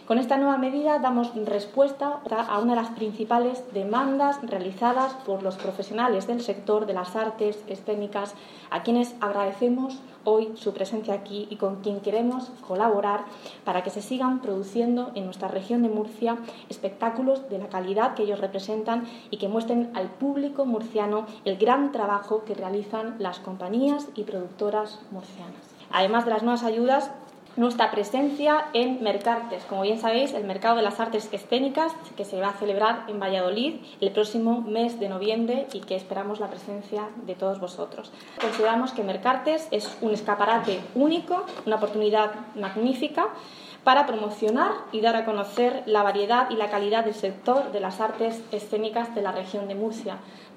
Con esta nueva medida damos respuesta a una de las principales demandas realizadas por los profesionales del sector de las artes escénicas, a quienes agradecemos hoy su presencia aquí y con quien queremos colaborar para que se sigan produciendo en nuestra región de Murcia espectáculos de la calidad que ellos representan y que muestren al público murciano el gran trabajo que realizan las compañías y productoras murcianas. Además de las nuevas ayudas, nuestra presencia en Mercartes, como bien sabéis, el Mercado de las Artes Escénicas, que se va a celebrar en Valladolid el próximo mes de noviembre y que esperamos la presencia de todos vosotros. Consideramos que Mercartes es un escaparate único, una oportunidad magnífica para promocionar y dar a conocer la variedad y la calidad del sector de las artes escénicas de la región de Murcia.